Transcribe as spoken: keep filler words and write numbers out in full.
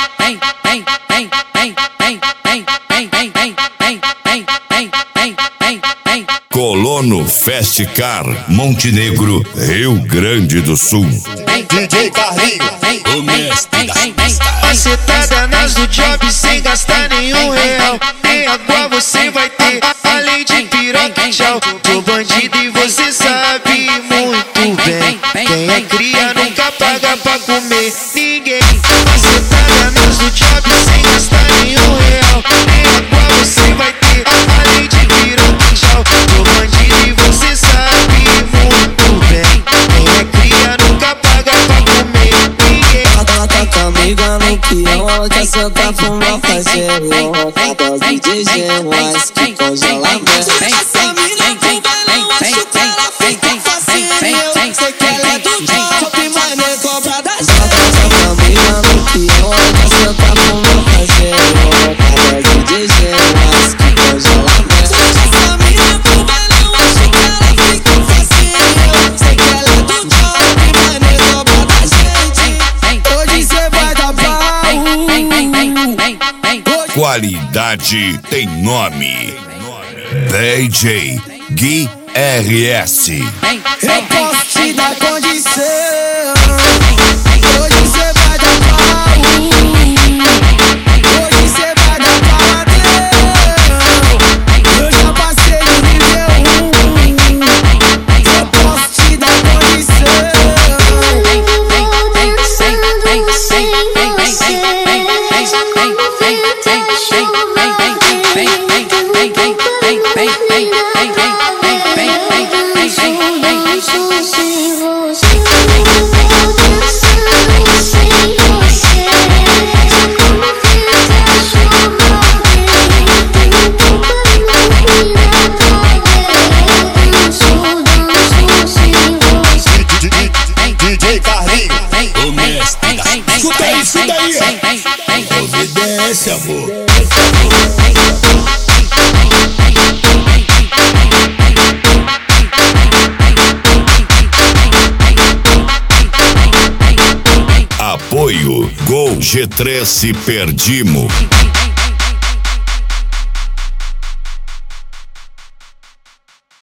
Colono Festcar, Montenegro, Rio Grande do Sul. D J Carlinho, o mestre das pistas. Acertada nas do job sem gastar nenhum real. Nem água você vai ter, além de piroca e tchau. Sou bandido e você sabe muito bem. Quem é cria nunca paga pra comer ninguém. Acertada nas do job sem gastar nenhum real. Nem água você vai ter, além de piroca e tchau. Sou bandido e você sabe muito bem. Quem é cria nunca paga pra comer ninguém. Ela tá com a amiga no peão, ela quer sentar pro meu parceiro. Cada D J G, que congela a essa mina com bailão, acho que ela fica facinho. Sei que ela é do top, mas nem cobra da gente. Ela tá com a amiga no peão, ela quer sentar pro meu parceiro. Cada D J G, que congela a essa mina com bailão, acho que ela fica facinho. Sei que ela é do top, mas nem cobra da gente. Hoje cê vai dar pau. Qualidade tem nome. D J Gui R S. Eu posso te dar condição. Hoje cê vai dar pau. Hoje cê vai dar padrão. Eu já passei do nível um. Eu posso te dar condição. D J Carlinho, o mestre das pistas. escuta aí, escuta aí. Obedece, amor. Apoio Gol G três e Perdimo.